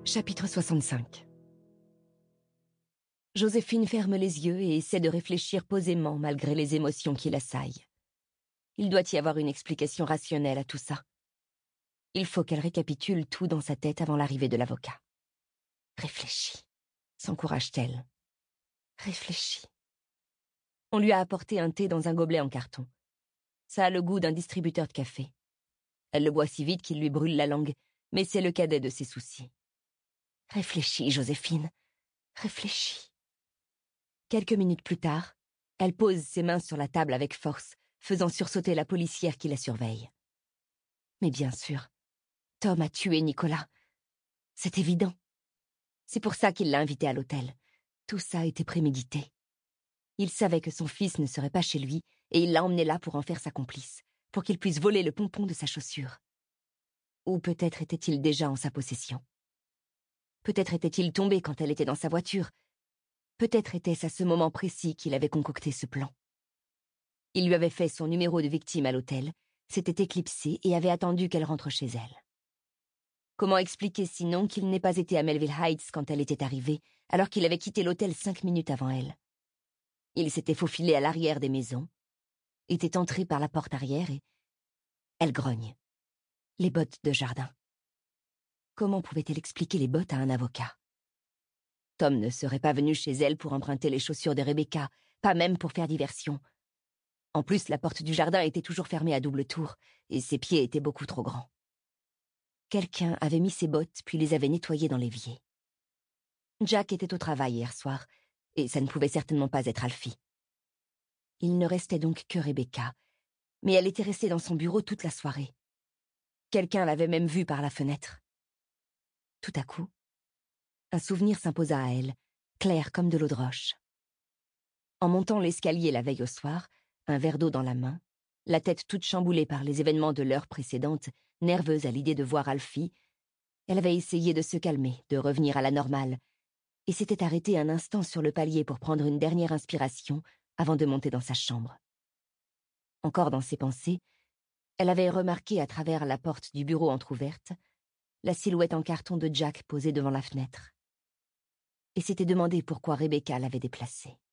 Chapitre 65. Joséphine ferme les yeux et essaie de réfléchir posément malgré les émotions qui l'assaillent. Il doit y avoir une explication rationnelle à tout ça. Il faut qu'elle récapitule tout dans sa tête avant l'arrivée de l'avocat. Réfléchis, s'encourage-t-elle. Réfléchis. On lui a apporté un thé dans un gobelet en carton. Ça a le goût d'un distributeur de café. Elle le boit si vite qu'il lui brûle la langue, mais c'est le cadet de ses soucis. Réfléchis, Joséphine. Réfléchis. Quelques minutes plus tard, elle pose ses mains sur la table avec force, faisant sursauter la policière qui la surveille. Mais bien sûr, Tom a tué Nicolas. C'est évident. C'est pour ça qu'il l'a invité à l'hôtel. Tout ça était prémédité. Il savait que son fils ne serait pas chez lui et il l'a emmené là pour en faire sa complice, pour qu'il puisse voler le pompon de sa chaussure. Ou peut-être était-il déjà en sa possession. Peut-être était-il tombé quand elle était dans sa voiture. Peut-être était-ce à ce moment précis qu'il avait concocté ce plan. Il lui avait fait son numéro de victime à l'hôtel, s'était éclipsé et avait attendu qu'elle rentre chez elle. Comment expliquer sinon qu'il n'ait pas été à Melville Heights quand elle était arrivée, alors qu'il avait quitté l'hôtel 5 minutes avant elle? Il s'était faufilé à l'arrière des maisons, était entré par la porte arrière et... Elle grogne. Les bottes de jardin. Comment pouvait-elle expliquer les bottes à un avocat? Tom ne serait pas venu chez elle pour emprunter les chaussures de Rebecca, pas même pour faire diversion. En plus, la porte du jardin était toujours fermée à double tour, et ses pieds étaient beaucoup trop grands. Quelqu'un avait mis ses bottes puis les avait nettoyées dans l'évier. Jack était au travail hier soir, et ça ne pouvait certainement pas être Alfie. Il ne restait donc que Rebecca, mais elle était restée dans son bureau toute la soirée. Quelqu'un l'avait même vue par la fenêtre. Tout à coup, un souvenir s'imposa à elle, clair comme de l'eau de roche. En montant l'escalier la veille au soir, un verre d'eau dans la main, la tête toute chamboulée par les événements de l'heure précédente, nerveuse à l'idée de voir Alfie, elle avait essayé de se calmer, de revenir à la normale, et s'était arrêtée un instant sur le palier pour prendre une dernière inspiration avant de monter dans sa chambre. Encore dans ses pensées, elle avait remarqué à travers la porte du bureau entr'ouverte la silhouette en carton de Jack posée devant la fenêtre, et s'était demandé pourquoi Rebecca l'avait déplacée.